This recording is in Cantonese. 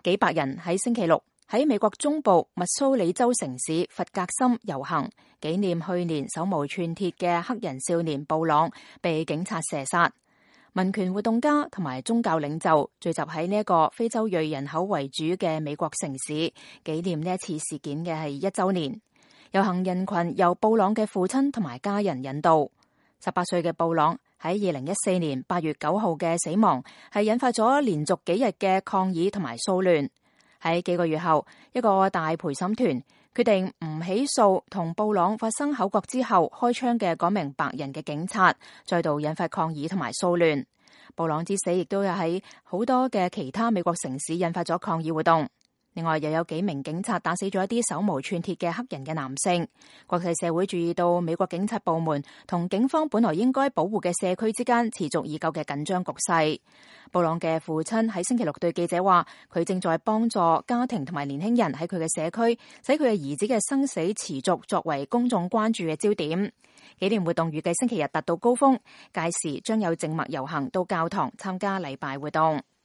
幾百人喺星期六喺美國中部密蘇里州城市弗格森遊行，紀念去年手無寸鐵嘅黑人少年布朗被警察射殺。民權活動家同埋宗教領袖聚集喺呢一個非洲裔人口為主嘅美國城市，紀念呢一次事件嘅係1週年。遊行人群由布朗嘅父親同埋家人引導。18歲嘅布朗喺2014年8月9號嘅死亡係引發咗連續幾日嘅抗議同埋騷亂。喺幾個月後，一個大陪審團決定唔起訴同布朗發生口角之後開槍嘅嗰名白人嘅警察，再度引發抗議同埋騷亂。布朗之死亦都有喺好多嘅其他美國城市引發咗抗議活動。另外又有幾名警察打死咗一啲手無寸鐵嘅黑人嘅男性。國際社會注意到美國警察部門同警方本來應該保護嘅社區之間持續已久嘅緊張局勢。布朗嘅父親喺星期六對記者話，佢正在幫助家庭同埋年輕人喺佢嘅社區，使佢嘅兒子嘅生死持續作為公眾關注嘅焦點。紀念活動預計星期日達到高峰，屆時將有靜默遊行到教堂參加禮拜活動。